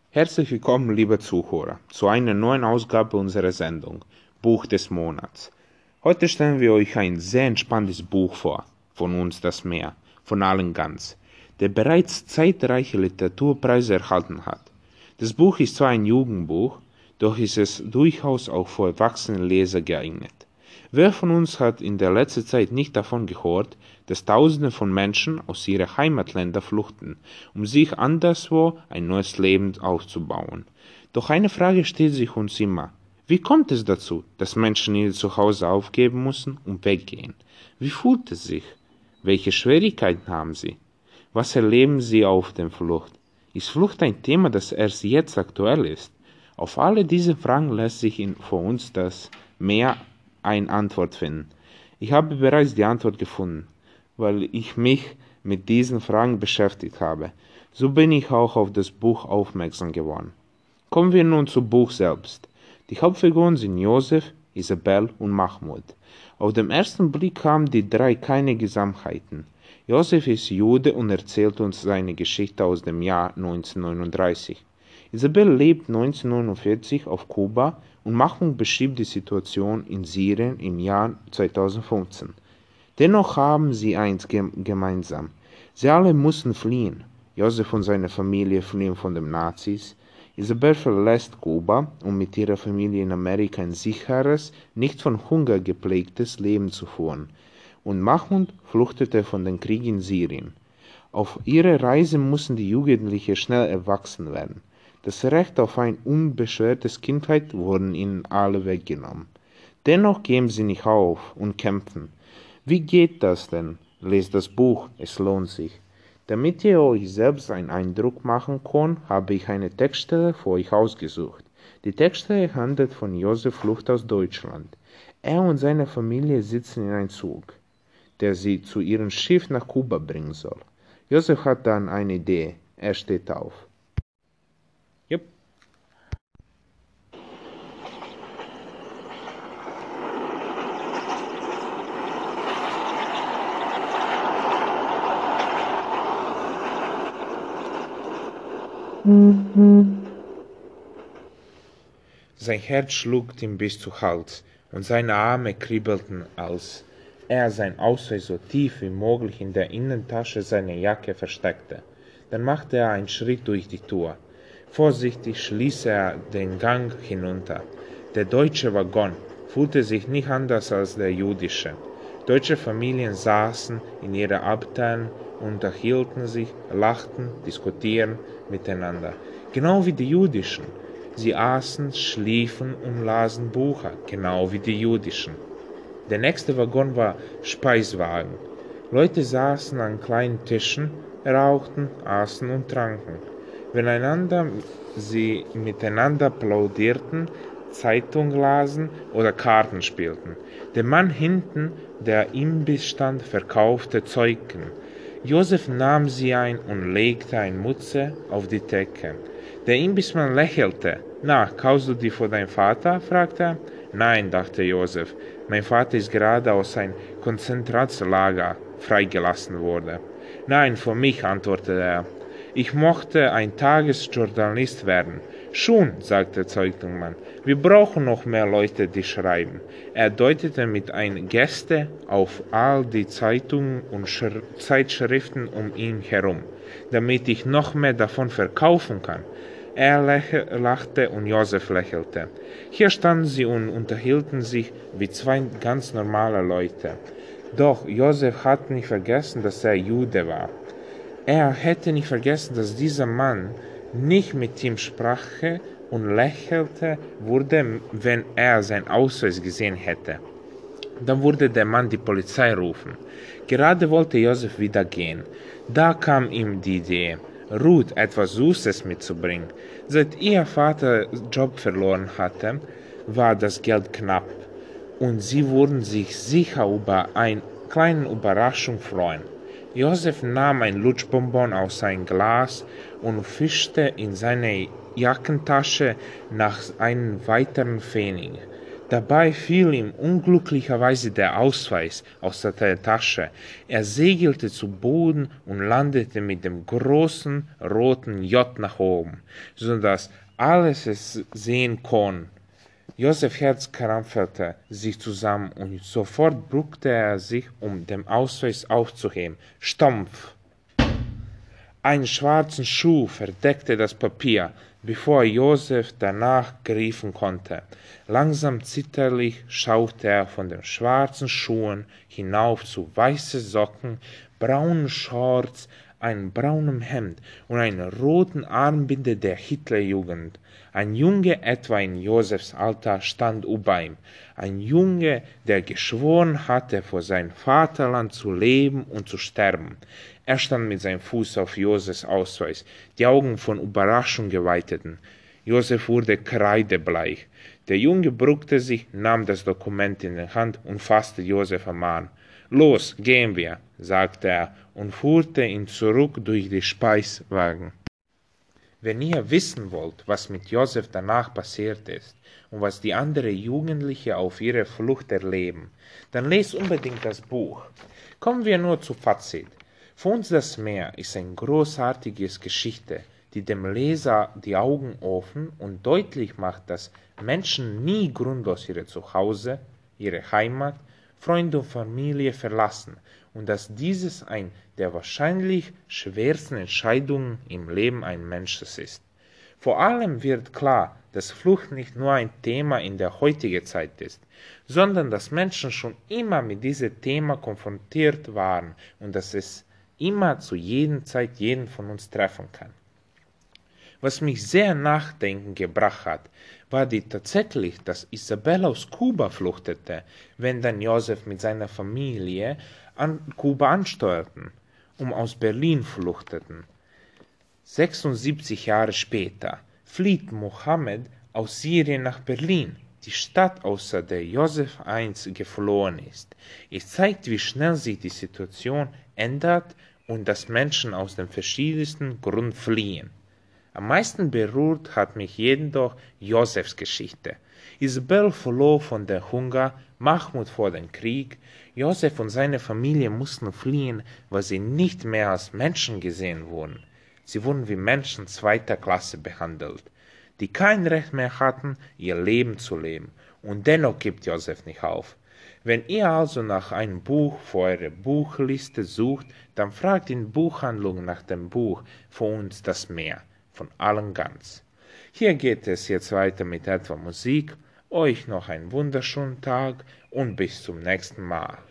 Herzlich willkommen, liebe Zuhörer, zu einer neuen Ausgabe unserer Sendung Buch des Monats. Heute stellen wir euch ein sehr entspanntes Buch vor, von uns das Meer, von allen ganz, der bereits zahlreiche Literaturpreise erhalten hat. Das Buch ist zwar ein Jugendbuch, doch ist es durchaus auch für erwachsene Leser geeignet. Wer von uns hat in der letzten Zeit nicht davon gehört, dass Tausende von Menschen aus ihren Heimatländern fluchten, um sich anderswo ein neues Leben aufzubauen? Doch eine Frage stellt sich uns immer. Wie kommt es dazu, dass Menschen ihr Zuhause aufgeben müssen und weggehen? Wie fühlt es sich? Welche Schwierigkeiten haben sie? Was erleben sie auf der Flucht? Ist Flucht ein Thema, das erst jetzt aktuell ist? Auf alle diese Fragen lässt sich für uns das Meer eine Antwort finden. Ich habe bereits die Antwort gefunden, weil ich mich mit diesen Fragen beschäftigt habe. So bin ich auch auf das Buch aufmerksam geworden. Kommen wir nun zum Buch selbst. Die Hauptfiguren sind Josef, Isabel und Mahmoud. Auf den ersten Blick haben die drei keine Gemeinsamkeiten. Josef ist Jude und erzählt uns seine Geschichte aus dem Jahr 1939. Isabel lebt 1949 auf Kuba und Mahmoud beschreibt die Situation in Syrien im Jahr 2015. Dennoch haben sie eins gemeinsam. Sie alle mussten fliehen. Josef und seine Familie fliehen von den Nazis. Isabel verlässt Kuba, um mit ihrer Familie in Amerika ein sicheres, nicht von Hunger geprägtes Leben zu führen. Und Mahmoud fluchtete von dem Krieg in Syrien. Auf ihrer Reise mussten die Jugendlichen schnell erwachsen werden. Das Recht auf eine unbeschwerte Kindheit wurden ihnen alle weggenommen. Dennoch geben sie nicht auf und kämpfen. Wie geht das denn? Lest das Buch, es lohnt sich. Damit ihr euch selbst einen Eindruck machen könnt, habe ich eine Textstelle für euch ausgesucht. Die Textstelle handelt von Josef Flucht aus Deutschland. Er und seine Familie sitzen in einem Zug, der sie zu ihrem Schiff nach Kuba bringen soll. Josef hat dann eine Idee. Er steht auf. Yep. Sein Herz schlug ihm bis zum Hals und seine Arme kribbelten, als er sein Ausweis so tief wie möglich in der Innentasche seiner Jacke versteckte. Dann machte er einen Schritt durch die Tür. Vorsichtig schließ er den Gang hinunter. Der deutsche Waggon fühlte sich nicht anders als der jüdische. Deutsche Familien saßen in ihren Abteilen, unterhielten sich, lachten, diskutierten miteinander, genau wie die jüdischen. Sie aßen, schliefen und lasen Bücher, genau wie die jüdischen. Der nächste Waggon war Speiswagen. Leute saßen an kleinen Tischen, rauchten, aßen und tranken. Sie miteinander plaudierten, Zeitung lasen oder Karten spielten. Der Mann hinten, der Imbissstand, verkaufte Zeugen. Josef nahm sie ein und legte eine Mütze auf die Decke. Der Imbissmann lächelte. »Na, kaufst du die für deinen Vater?« fragte er. »Nein«, dachte Josef, »mein Vater ist gerade aus einem Konzentrationslager freigelassen worden.« »Nein, für mich«, antwortete er. »Ich mochte ein Tagesjournalist werden.« »Schon«, sagte der Zeitungsmann, »wir brauchen noch mehr Leute, die schreiben.« Er deutete mit einer Geste auf all die Zeitungen und Zeitschriften um ihn herum, damit ich noch mehr davon verkaufen kann. Er lachte und Josef lächelte. Hier standen sie und unterhielten sich wie zwei ganz normale Leute. Doch Josef hatte nicht vergessen, dass er Jude war. Er hätte nicht vergessen, dass dieser Mann nicht mit ihm sprach und lächelte würde, wenn er seinen Ausweis gesehen hätte. Dann würde der Mann die Polizei rufen. Gerade wollte Josef wieder gehen. Da kam ihm die Idee, Ruth etwas Süßes mitzubringen. Seit ihr Vater Job verloren hatte, war das Geld knapp, und sie würden sich sicher über eine kleine Überraschung freuen. Josef nahm ein Lutschbonbon aus seinem Glas und fischte in seiner Jackentasche nach einem weiteren Pfennig. Dabei fiel ihm unglücklicherweise der Ausweis aus der Tasche. Er segelte zu Boden und landete mit dem großen roten J nach oben, so dass alles es sehen konnte. Josef Herz krampfte sich zusammen und sofort bückte er sich, um den Ausweis aufzuheben. Stumpf! Ein schwarzer Schuh verdeckte das Papier, bevor Josef danach greifen konnte. Langsam zitterlich schaute er von den schwarzen Schuhen hinauf zu weißen Socken, braunen Shorts, einem braunen Hemd und einer roten Armbinde der Hitlerjugend. Ein Junge etwa in Josefs Alter stand über ihm, ein Junge, der geschworen hatte, vor sein Vaterland zu leben und zu sterben. Er stand mit seinem Fuß auf Josefs Ausweis, die Augen von Überraschung geweiteten. Josef wurde kreidebleich. Der Junge beugte sich, nahm das Dokument in die Hand und fasste Josef am Arm. »Los, gehen wir«, sagte er und führte ihn zurück durch die Speiswagen. Wenn ihr wissen wollt, was mit Josef danach passiert ist und was die anderen Jugendlichen auf ihrer Flucht erleben, dann lest unbedingt das Buch. Kommen wir nur zu Fazit. Für uns das Meer ist eine großartige Geschichte, die dem Leser die Augen öffnet und deutlich macht, dass Menschen nie grundlos ihre Zuhause, ihre Heimat, Freunde und Familie verlassen und dass dieses eine der wahrscheinlich schwersten Entscheidungen im Leben eines Menschen ist. Vor allem wird klar, dass Flucht nicht nur ein Thema in der heutigen Zeit ist, sondern dass Menschen schon immer mit diesem Thema konfrontiert waren und dass es immer zu jeder Zeit jeden von uns treffen kann. Was mich sehr nachdenken gebracht hat, war die tatsächlich, dass Isabella aus Kuba fluchtete, wenn dann Josef mit seiner Familie an Kuba ansteuerten, aus Berlin fluchteten. 76 Jahre später flieht Mohammed aus Syrien nach Berlin, die Stadt, aus der Josef einst geflohen ist. Es zeigt, wie schnell sich die Situation ändert und dass Menschen aus den verschiedensten Gründen fliehen. Am meisten berührt hat mich jedoch Josefs Geschichte. Isabel floh von der Hunger, Mahmud vor dem Krieg. Josef und seine Familie mussten fliehen, weil sie nicht mehr als Menschen gesehen wurden. Sie wurden wie Menschen zweiter Klasse behandelt, die kein Recht mehr hatten, ihr Leben zu leben. Und dennoch gibt Josef nicht auf. Wenn ihr also nach einem Buch für eure Buchliste sucht, dann fragt in Buchhandlungen nach dem Buch Für uns das Meer von allen ganz. Hier geht es jetzt weiter mit etwa Musik. Euch noch einen wunderschönen Tag und bis zum nächsten Mal.